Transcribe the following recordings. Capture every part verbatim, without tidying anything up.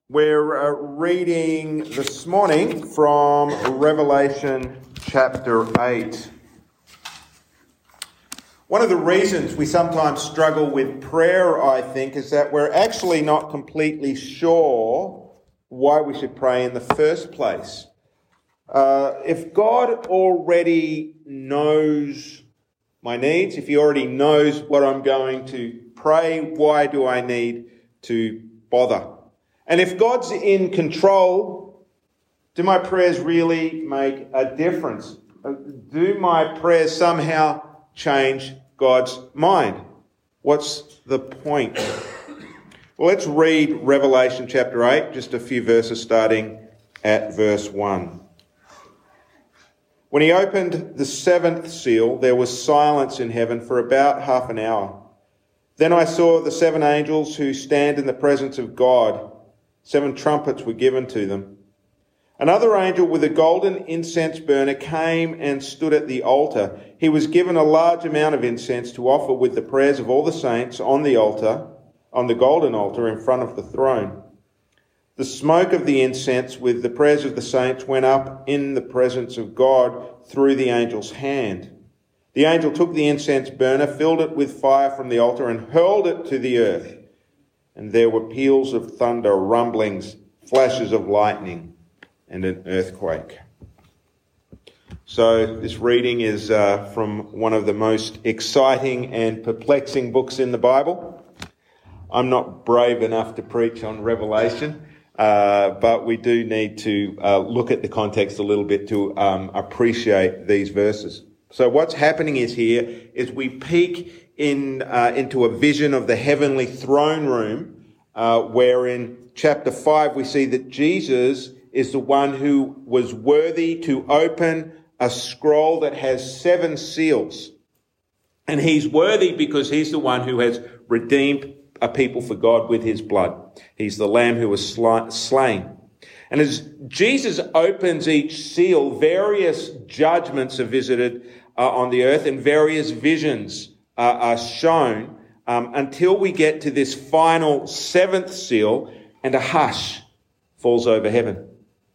We're uh, reading this morning from Revelation chapter eight. One of the reasons we sometimes struggle with prayer, I think, is that we're actually not completely sure why we should pray in the first place. Uh, if God already knows my needs, if he already knows what I'm going to pray, why do I need to bother? And if God's in control, do my prayers really make a difference? Do my prayers somehow change God's mind? What's the point? Well, let's read Revelation chapter eight, just a few verses starting at verse one. When he opened the seventh seal, there was silence in heaven for about half an hour. Then I saw the seven angels who stand in the presence of God. Seven trumpets were given to them. Another angel with a golden incense burner came and stood at the altar. He was given a large amount of incense to offer with the prayers of all the saints on the altar, on the golden altar in front of the throne. The smoke of the incense with the prayers of the saints went up in the presence of God through the angel's hand. The angel took the incense burner, filled it with fire from the altar, and hurled it to the earth. And there were peals of thunder, rumblings, flashes of lightning, and an earthquake. So this reading is uh, from one of the most exciting and perplexing books in the Bible. I'm not brave enough to preach on Revelation, uh, but we do need to uh, look at the context a little bit to um, appreciate these verses. So what's happening is here is we peek in uh, into a vision of the heavenly throne room, uh, where in chapter five we see that Jesus is the one who was worthy to open a scroll that has seven seals. And he's worthy because he's the one who has redeemed a people for God with his blood. He's the lamb who was slain. And as Jesus opens each seal, various judgments are visited uh, on the earth and various visions uh, are shown um, until we get to this final seventh seal and a hush falls over heaven.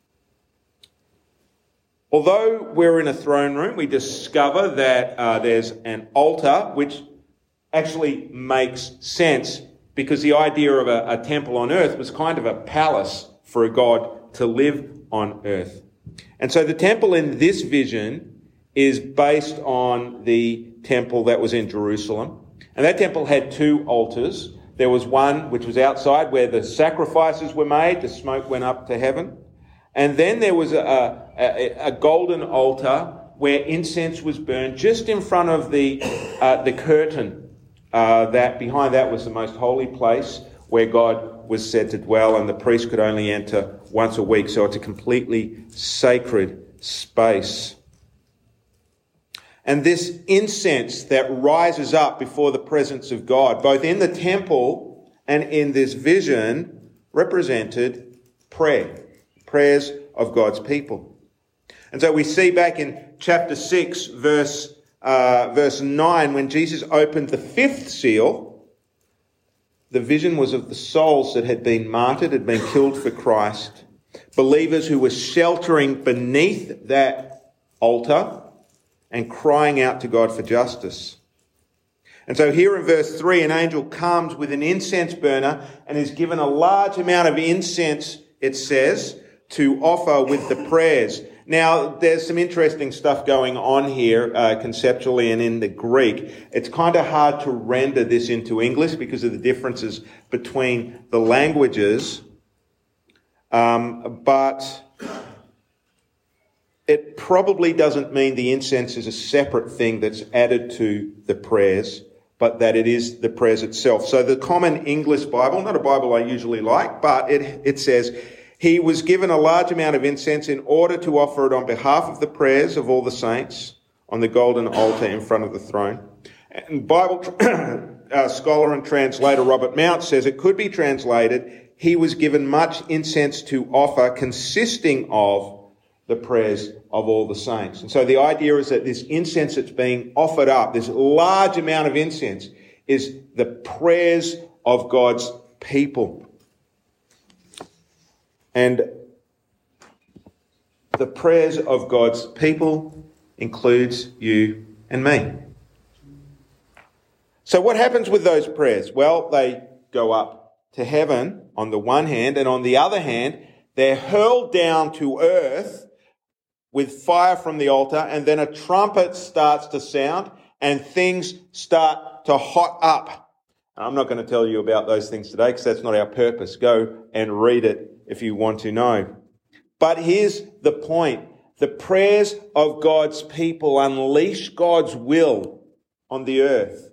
Although we're in a throne room, we discover that uh, there's an altar, which actually makes sense because the idea of a, a temple on earth was kind of a palace for a God to live on earth. And so the temple in this vision is based on the temple that was in Jerusalem. And that temple had two altars. There was one which was outside where the sacrifices were made, the smoke went up to heaven. And then there was a, a, a golden altar where incense was burned just in front of the, uh, the curtain. Uh, that behind that was the most holy place where God was said to dwell, and the priest could only enter once a week. So it's a completely sacred space. And this incense that rises up before the presence of God, both in the temple and in this vision, represented prayer, prayers of God's people. And so we see back in chapter six, verse uh, verse nine, when Jesus opened the fifth seal, the vision was of the souls that had been martyred, had been killed for Christ, believers who were sheltering beneath that altar and crying out to God for justice. And so here in verse three, an angel comes with an incense burner and is given a large amount of incense, it says, to offer with the prayers. Now, there's some interesting stuff going on here uh, conceptually and in the Greek. It's kind of hard to render this into English because of the differences between the languages. Um, but it probably doesn't mean the incense is a separate thing that's added to the prayers, but that it is the prayers itself. So the Common English Bible, not a Bible I usually like, but it, it says, he was given a large amount of incense in order to offer it on behalf of the prayers of all the saints on the golden altar in front of the throne. And Bible uh, scholar and translator Robert Mount says it could be translated, he was given much incense to offer consisting of the prayers of all the saints. And so the idea is that this incense that's being offered up, this large amount of incense, is the prayers of God's people. And the prayers of God's people includes you and me. So what happens with those prayers? Well, they go up to heaven on the one hand, and on the other hand, they're hurled down to earth with fire from the altar, and then a trumpet starts to sound and things start to hot up. I'm not going to tell you about those things today because that's not our purpose. Go and read it if you want to know. But here's the point. The prayers of God's people unleash God's will on the earth.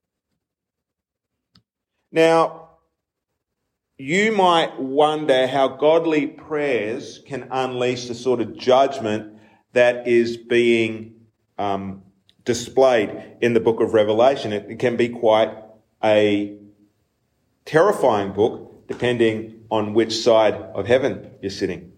Now, you might wonder how godly prayers can unleash the sort of judgment that is being um, displayed in the book of Revelation. It, it can be quite a terrifying book, depending on which side of heaven you're sitting.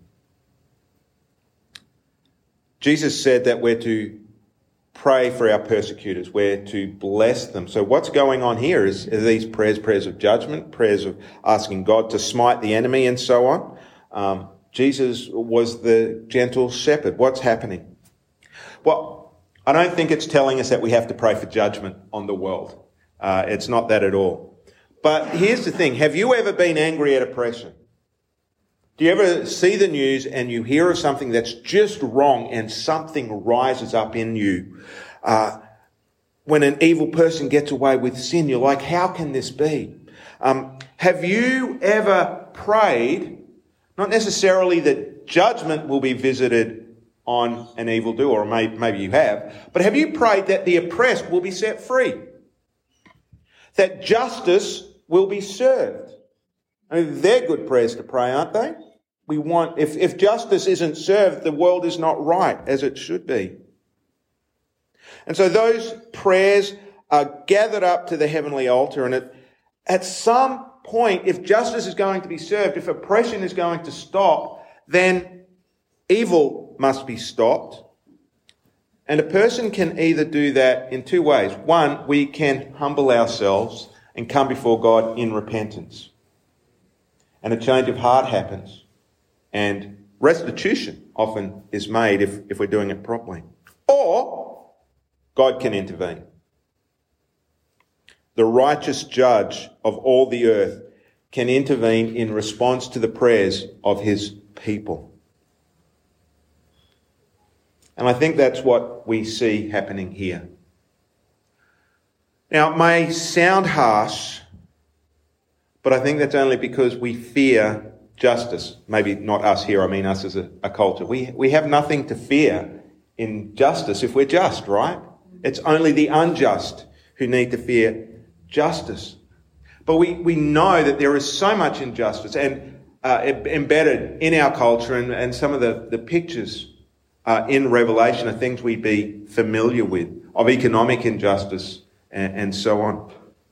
Jesus said that we're to pray for our persecutors. We're to bless them. So what's going on here is, are these prayers, prayers of judgment, prayers of asking God to smite the enemy and so on. Um, Jesus was the gentle shepherd. What's happening? Well, I don't think it's telling us that we have to pray for judgment on the world. Uh, it's not that at all. But here's the thing. Have you ever been angry at oppression? Do you ever see the news and you hear of something that's just wrong and something rises up in you? Uh, when an evil person gets away with sin, you're like, how can this be? Um, have you ever prayed, not necessarily that judgment will be visited on an evildoer, or maybe, maybe you have, but have you prayed that the oppressed will be set free? That justice will be served? I mean, they're good prayers to pray, aren't they? We want, if, if justice isn't served, the world is not right as it should be. And so those prayers are gathered up to the heavenly altar, and at, at some point, if justice is going to be served, if oppression is going to stop, then evil must be stopped. And a person can either do that in two ways. One, we can humble ourselves and come before God in repentance. And a change of heart happens. And restitution often is made if, if we're doing it properly. Or God can intervene. The righteous judge of all the earth can intervene in response to the prayers of his people. And I think that's what we see happening here. Now, it may sound harsh, but I think that's only because we fear justice. Maybe not us here, I mean us as a, a culture. We, we have nothing to fear in justice if we're just, right? It's only the unjust who need to fear justice. But we, we know that there is so much injustice and uh, embedded in our culture, and, and some of the, the pictures uh, in Revelation are things we'd be familiar with, of economic injustice and, and so on.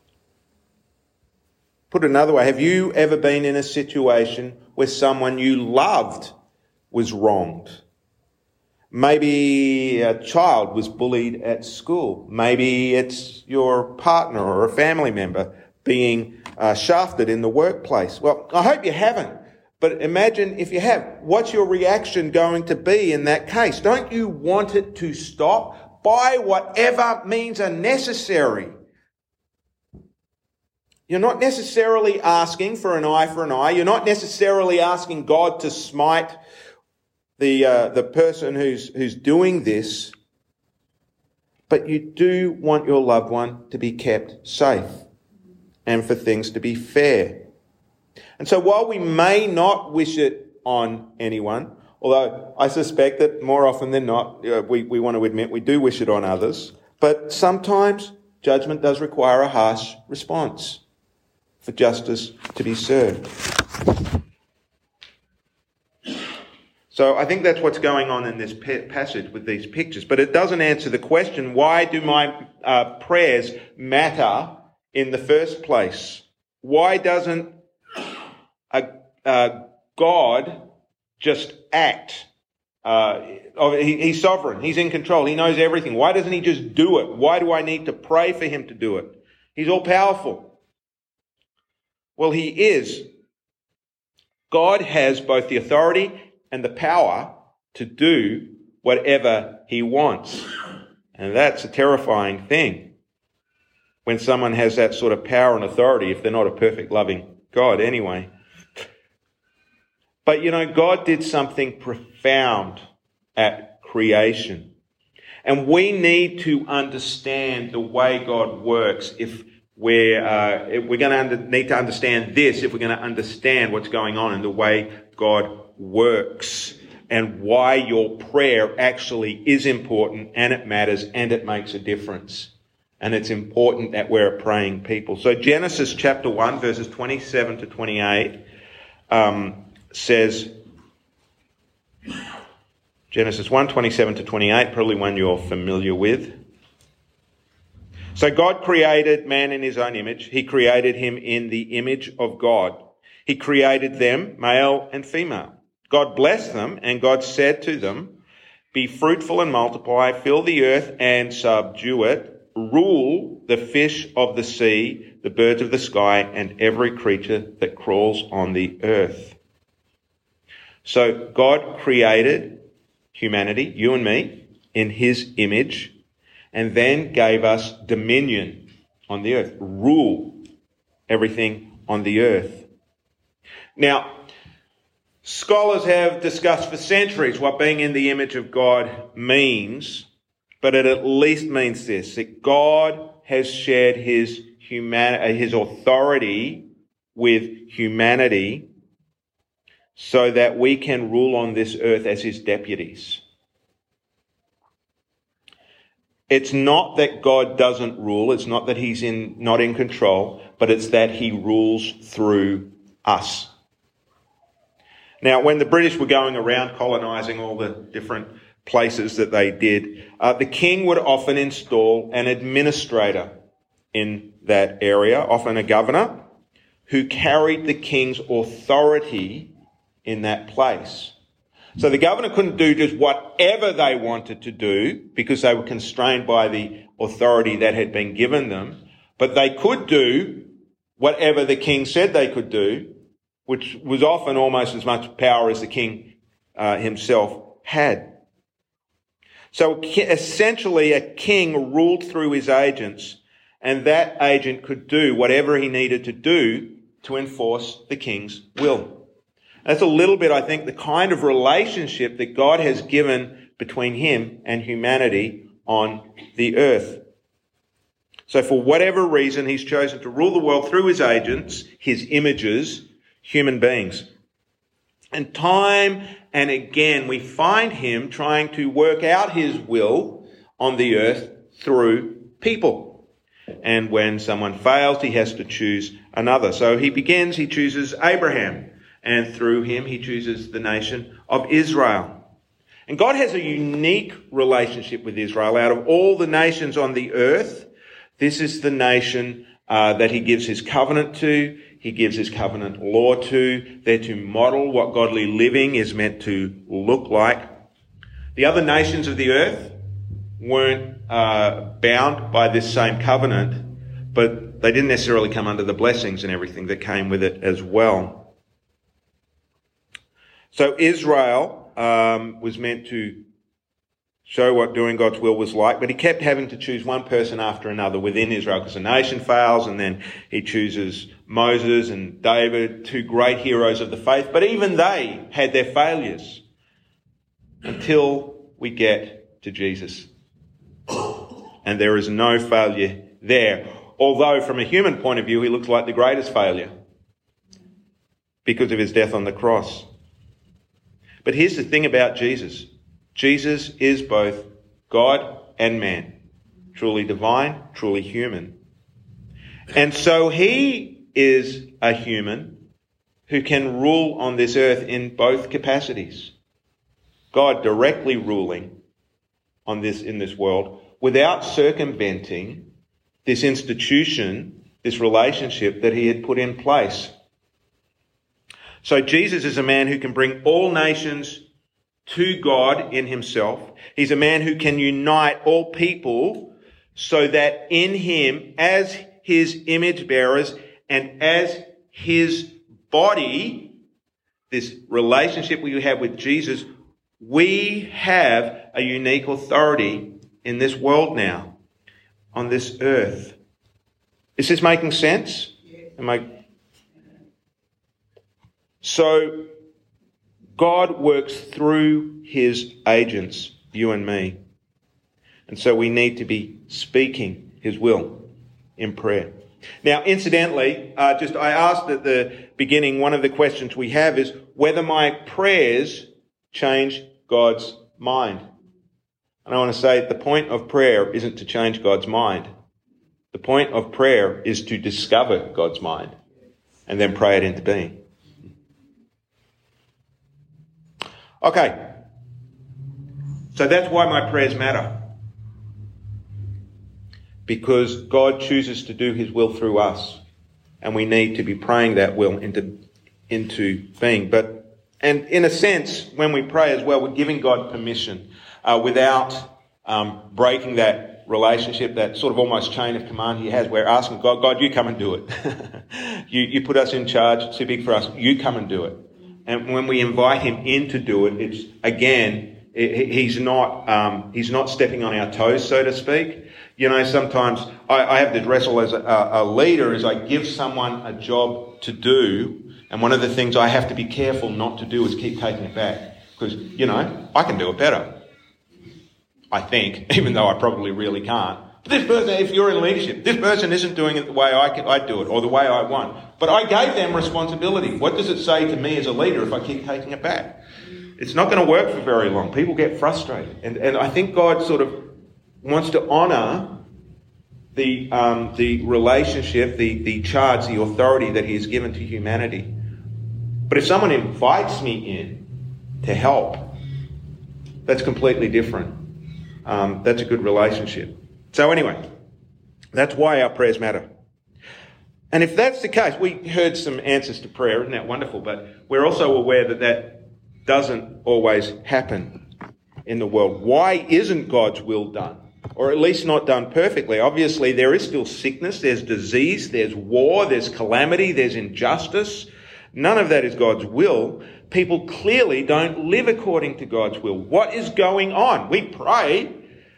Put another way, have you ever been in a situation where someone you loved was wronged? Maybe a child was bullied at school. Maybe it's your partner or a family member being uh, shafted in the workplace. Well, I hope you haven't. But imagine if you have. What's your reaction going to be in that case? Don't you want it to stop by whatever means are necessary? You're not necessarily asking for an eye for an eye. You're not necessarily asking God to smite the uh, the person who's who's doing this. But you do want your loved one to be kept safe and for things to be fair. And so while we may not wish it on anyone, although I suspect that more often than not, uh, we, we want to admit we do wish it on others, but sometimes judgment does require a harsh response for justice to be served. So I think that's what's going on in this pa- passage with these pictures. But it doesn't answer the question, why do my uh, prayers matter in the first place? Why doesn't a, a God just act? Uh, he, he's sovereign. He's in control. He knows everything. Why doesn't he just do it? Why do I need to pray for him to do it? He's all powerful. Well, he is. God has both the authority and the power to do whatever he wants. And that's a terrifying thing when someone has that sort of power and authority, if they're not a perfect, loving God anyway. But, you know, God did something profound at creation. And we need to understand the way God works if we're, uh, if we're going to under, need to understand this, if we're going to understand what's going on in the way God works and why your prayer actually is important and it matters and it makes a difference. And it's important that we're a praying people. So Genesis chapter one, verses twenty-seven to twenty-eight, um, says, Genesis one, twenty-seven to twenty-eight, probably one you're familiar with. So God created man in his own image. He created him in the image of God. He created them, male and female. God blessed them, and God said to them, be fruitful and multiply, fill the earth and subdue it, rule the fish of the sea, the birds of the sky, and every creature that crawls on the earth. So God created humanity, you and me, in his image, and then gave us dominion on the earth, rule everything on the earth. Now, scholars have discussed for centuries what being in the image of God means, but it at least means this, that God has shared his human, his authority with humanity so that we can rule on this earth as his deputies. It's not that God doesn't rule, it's not that he's in not in control, but it's that he rules through us. Now, when the British were going around colonising all the different places that they did, uh, the king would often install an administrator in that area, often a governor, who carried the king's authority in that place. So the governor couldn't do just whatever they wanted to do because they were constrained by the authority that had been given them, but they could do whatever the king said they could do, which was often almost as much power as the king uh, himself had. So essentially a king ruled through his agents, and that agent could do whatever he needed to do to enforce the king's will. That's a little bit, I think, the kind of relationship that God has given between him and humanity on the earth. So for whatever reason, he's chosen to rule the world through his agents, his images, human beings. And time and again, we find him trying to work out his will on the earth through people. And when someone fails, he has to choose another. So he begins, he chooses Abraham. And through him, he chooses the nation of Israel. And God has a unique relationship with Israel. Out of all the nations on the earth, this is the nation uh, that he gives his covenant to. He gives his covenant law to. They're to model what godly living is meant to look like. The other nations of the earth weren't uh, bound by this same covenant, but they didn't necessarily come under the blessings and everything that came with it as well. So Israel um, was meant to show what doing God's will was like, but he kept having to choose one person after another within Israel because the nation fails, and then he chooses Moses and David, two great heroes of the faith. But even they had their failures until we get to Jesus. And there is no failure there. Although from a human point of view, he looks like the greatest failure because of his death on the cross. But here's the thing about Jesus. Jesus is both God and man, truly divine, truly human. And so he is a human who can rule on this earth in both capacities. God directly ruling on this in this world without circumventing this institution, this relationship that he had put in place. So Jesus is a man who can bring all nations to God in himself. He's a man who can unite all people so that in him, as his image bearers and as his body, this relationship we have with Jesus, we have a unique authority in this world now, on this earth. Is this making sense? Am I... So, God works through his agents, you and me. And so we need to be speaking his will in prayer. Now, incidentally, uh, just I asked at the beginning, one of the questions we have is whether my prayers change God's mind. And I want to say the point of prayer isn't to change God's mind. The point of prayer is to discover God's mind and then pray it into being. Okay. So that's why my prayers matter. Because God chooses to do his will through us. And we need to be praying that will into, into being. But, and in a sense, when we pray as well, we're giving God permission uh, without um, breaking that relationship, that sort of almost chain of command he has. We're asking God, God, you come and do it. you, you put us in charge. It's too big for us. You come and do it. And when we invite him in to do it, it's, again, it, he's not, um, he's not stepping on our toes, so to speak. You know, sometimes I, I have to wrestle as a, a leader as I give someone a job to do. And one of the things I have to be careful not to do is keep taking it back. Because, you know, I can do it better. I think, even though I probably really can't. But this person, if you're in leadership, this person isn't doing it the way I, can, I do it or the way I want. But I gave them responsibility. What does it say to me as a leader if I keep taking it back? It's not going to work for very long. People get frustrated. And, and I think God sort of wants to honour the um, the relationship, the, the charge, the authority that he has given to humanity. But if someone invites me in to help, that's completely different. Um, that's a good relationship. So anyway, that's why our prayers matter. And if that's the case, we heard some answers to prayer, isn't that wonderful? But we're also aware that that doesn't always happen in the world. Why isn't God's will done? Or at least not done perfectly. Obviously, there is still sickness, there's disease, there's war, there's calamity, there's injustice. None of that is God's will. People clearly don't live according to God's will. What is going on? We pray.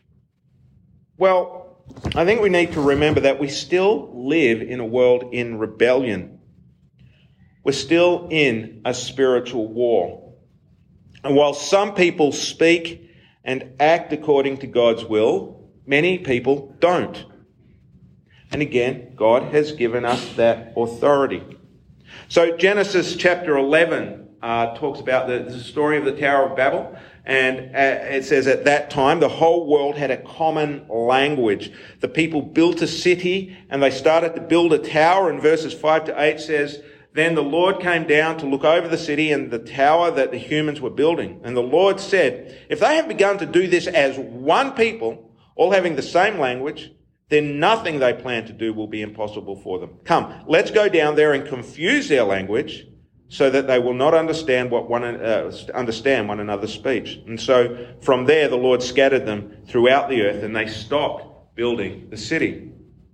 Well, I think we need to remember that we still live in a world in rebellion. We're still in a spiritual war. And while some people speak and act according to God's will, many people don't. And again, God has given us that authority. So Genesis chapter eleven uh, talks about the, the story of the Tower of Babel. And uh, it says at that time, the whole world had a common language. The people built a city and they started to build a tower. And verses five to eight says, then the Lord came down to look over the city and the tower that the humans were building. And the Lord said, if they have begun to do this as one people, all having the same language, then nothing they plan to do will be impossible for them. Come, let's go down there and confuse their language so that they will not understand what one uh, understand one another's speech. And so from there the Lord scattered them throughout the earth and they stopped building the city.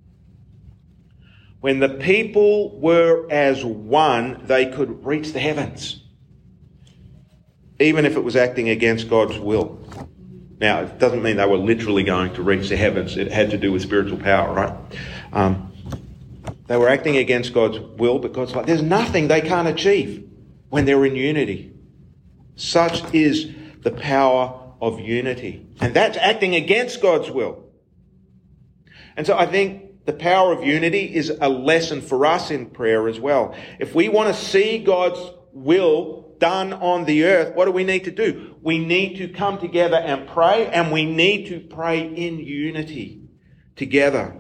When the people were as one, they could reach the heavens, even if it was acting against God's will. Now, it doesn't mean they were literally going to reach the heavens. It had to do with spiritual power, right? Um, they were acting against God's will, but God's like, there's nothing they can't achieve when they're in unity. Such is the power of unity. And that's acting against God's will. And so I think the power of unity is a lesson for us in prayer as well. If we want to see God's will done on the earth, what do we need to do? We need to come together and pray, and we need to pray in unity together.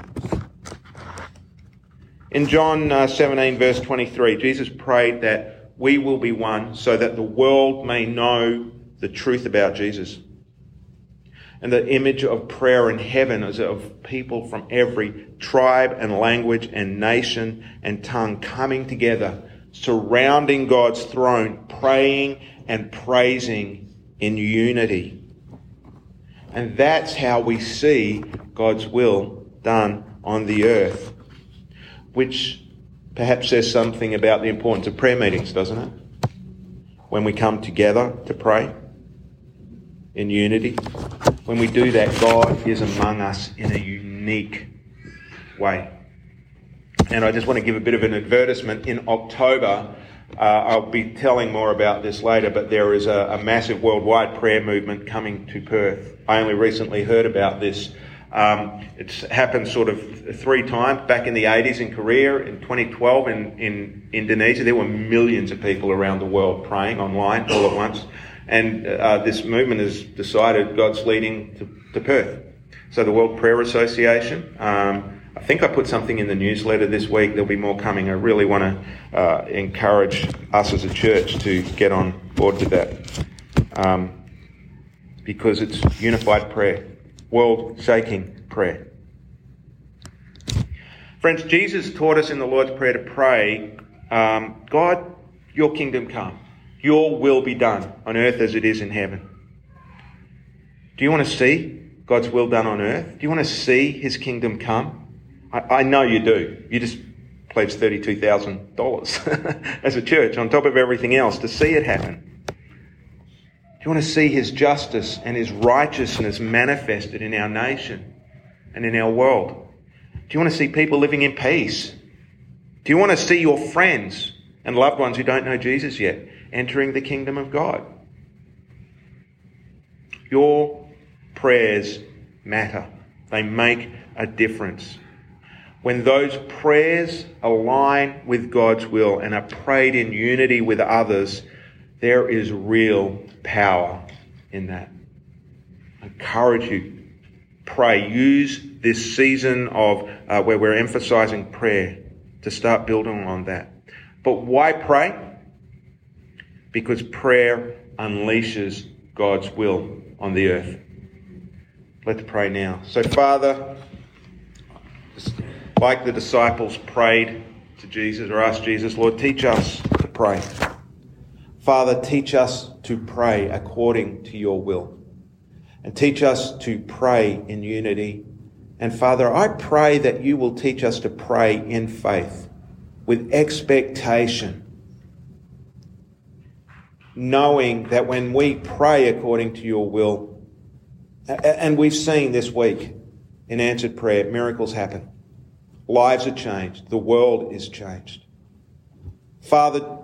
In John uh, seventeen, verse twenty-three, Jesus prayed that we will be one so that the world may know the truth about Jesus. And the image of prayer in heaven is of people from every tribe and language and nation and tongue coming together, surrounding God's throne, praying and praising in unity. And that's how we see God's will done on the earth, which perhaps says something about the importance of prayer meetings, doesn't it? when we come together to pray in unity. When we do that, God is among us in a unique way. And I just want to give a bit of an advertisement. In October, uh, I'll be telling more about this later, but there is a, a massive worldwide prayer movement coming to Perth. I only recently heard about this. Um, it's happened sort of three times. Back in the eighties in Korea, in twenty twelve in, in Indonesia, there were millions of people around the world praying online all at once. And uh, this movement has decided God's leading to, to Perth. So the World Prayer Association, um, I think I put something in the newsletter this week. There'll be more coming. I really want to uh, encourage us as a church to get on board with that. Um, because it's unified prayer. World-shaking prayer. Friends, Jesus taught us in the Lord's Prayer to pray, um, God, your kingdom come. Your will be done on earth as it is in heaven. Do you want to see God's will done on earth? Do you want to see his kingdom come? I, I know you do. You just pledged thirty-two thousand dollars as a church on top of everything else to see it happen. Do you want to see his justice and his righteousness manifested in our nation and in our world? Do you want to see people living in peace? Do you want to see your friends and loved ones who don't know Jesus yet entering the kingdom of God? Your prayers matter. They make a difference. When those prayers align with God's will and are prayed in unity with others, there is real power in that. I encourage you, pray. Use this season of uh, where we're emphasising prayer to start building on that. But why pray? Because prayer unleashes God's will on the earth. Let's pray now. So, Father, like the disciples prayed to Jesus or asked Jesus, Lord, teach us to pray. Father, teach us to pray according to your will. And teach us to pray in unity. And Father, I pray that you will teach us to pray in faith, with expectation, knowing that when we pray according to your will, and we've seen this week in answered prayer, miracles happen. Lives are changed. The world is changed. Father,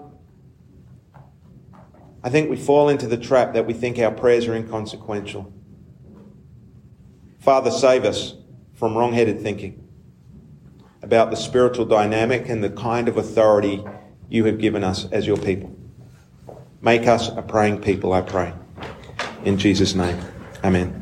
I think we fall into the trap that we think our prayers are inconsequential. Father, save us from wrong-headed thinking about the spiritual dynamic and the kind of authority you have given us as your people. Make us a praying people, I pray. In Jesus' name, amen.